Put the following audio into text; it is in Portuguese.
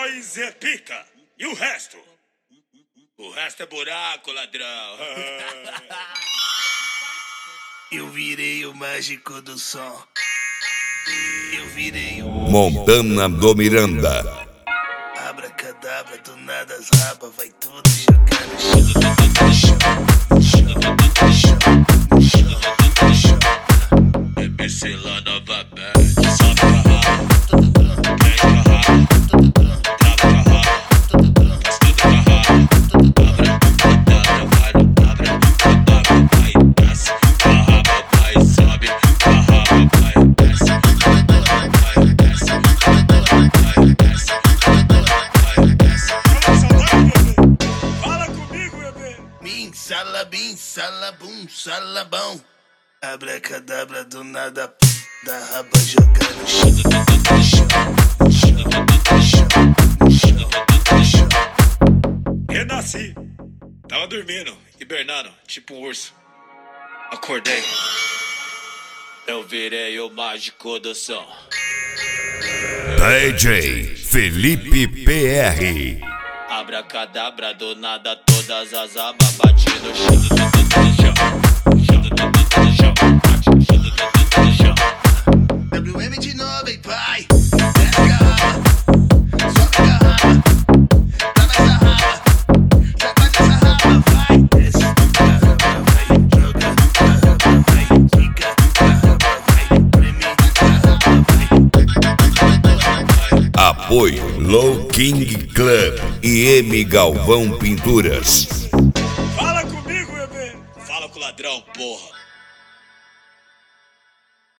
nós é pica. E o resto? O resto é buraco, ladrão. Eu virei o mágico do som. Eu virei o Montana do Miranda. abracadabra, do nada as rabas vai tudo jogar no chão. MC lá novamente. Sobe com a raba, vem com a raba, trava com a raba, faz tudo com a raba. Abra, vai, desce com a raba, vai, sobe com a raba, vai, desce, vai, desce, vai, desce, vai, desce. Fala comigo, bebê. Bim, salabum, salabão. Abracadabra, do nada da raba jogar no chão. Renasci. Tava dormindo, hibernando, tipo um urso. Acordei. Eu virei o mágico do som. DJ Felipe PR. Abracadabra, do nada todas as abas bati no chão. WM de novo, hein, pai? Desce a raba, sobe a raba, trava essa raba, sacode essa raba, vai. Desce a raba, vai, joga a raba, vai, fica a raba, vai, preme a raba, vai. Apoio Low King Club e M Galvão Pinturas.